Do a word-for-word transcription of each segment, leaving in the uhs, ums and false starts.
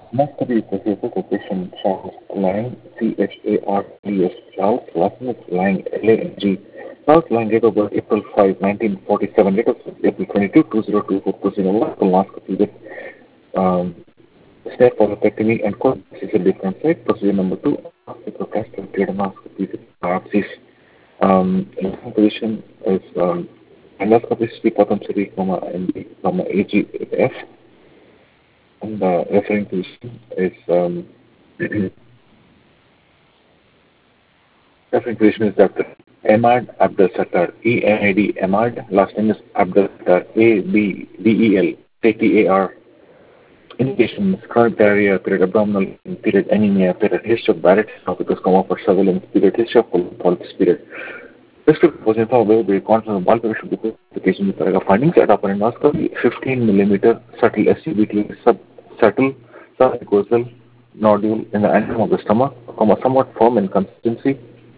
Colonoscopy procedure for patient Charles Lang, C H A R L S, Charles, last name is Lang, L A N G. Charles Lang, date of birth April fifth, nineteen forty-seven, date of birth April twenty-second, two thousand twenty-four, procedure colonoscopy with um, step polypectomy and core is a different site. Procedure number two, microcastle duodenoscopy with biopsies. Um, in position is um, endoscopy, sleep potentially, comma, M D, comma, A G F. And the referring position is um, referring position is Doctor Ahmad Abdel Sattar, E M A D Ahmad. Last name is Abdel Sattar, A B D E L K T A R. Indications: chronic diarrhea, period abdominal, period anemia, period history of Barrett's esophagus, comma for surveillance, period history of polyps, period. Prescription was informed by the content of palpation application with paragraph findings at upper endoscopy, fifteen millimeter subtle S U V T, sub subtle submucosal nodule in the antrum of the stomach, comma somewhat firm in consistency.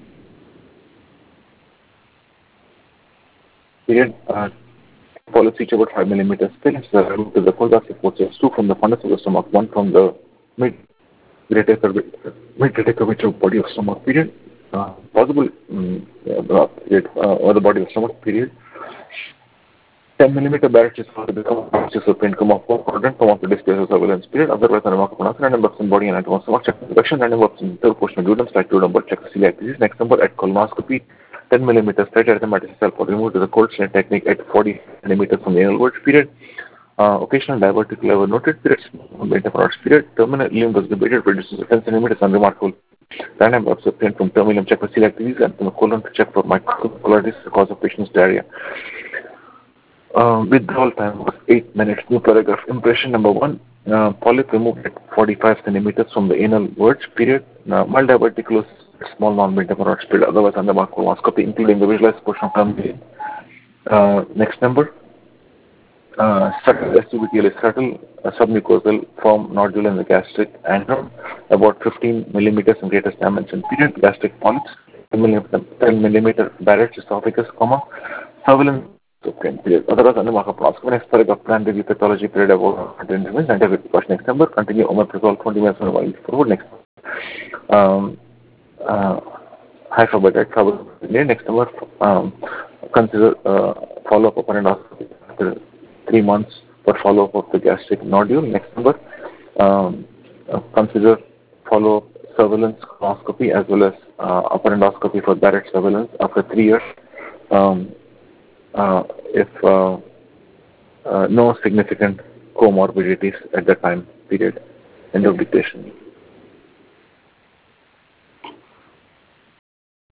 Period. Uh, Polyps each about five millimeters. Fillings are removed to the thoracic portions, two from the fundus of the stomach, one from the mid greater curvature mid greater curvature body of stomach. Period. Uh, possible um, uh, period, uh, or the body of stomach. Period. ten millimeter barrage is found to become conscious of pain, come off quadrant, come off the display of surveillance period. Otherwise, unremarkable answer. Random works in body and anatomy of stomach. Check infection. Random works in third portion of duodenum. Slide duodenum, but check the celiac disease. Next number at colonoscopy. ten millimeters. Straight arithmetic cell for removed to the cold chain technique at forty centimeters from the anal verge. Period. Uh, occasional divertical ever noted. Period. Metaphorous period. Terminal ileum was debated. Reduces to ten centimeters. Unremarkable. Random works obtained from terminal check for celiac disease and from the colon to check for microcolonitis, the cause of patient's diarrhea. Uh, withdrawal time was eight minutes. New paragraph. Impression number one. Uh, polyp removed at forty-five centimeters from the anal verge. Period. Now, mild diverticulosis, small non-metaphorous period. Otherwise, under colonoscopy, including the visualized portion of terminal. Uh, next number. Uh, subtle S U V T L is subtle, uh, submucosal, firm nodule in the gastric antrum, about fifteen millimeters in greatest dimension. Period. Gastric polyps, ten millimeter Barrett's esophagus, comma, surveillance. Okay, period. Otherwise, under markup colonoscopy. Next paragraph, plan review pathology period about intervention. Scientific question. Next number. Continue omeprazole twenty minutes on while forward. Next. Um, uh, Hyphabatite, next number. Um, consider uh, follow up upon endoscopy after three months for follow up of the gastric nodule. Next number. Um, uh, consider follow up surveillance colonoscopy as well as uh, upper endoscopy for Barrett surveillance after three years. Um, uh, if uh, uh, no significant comorbidities at the time period. End of dictation.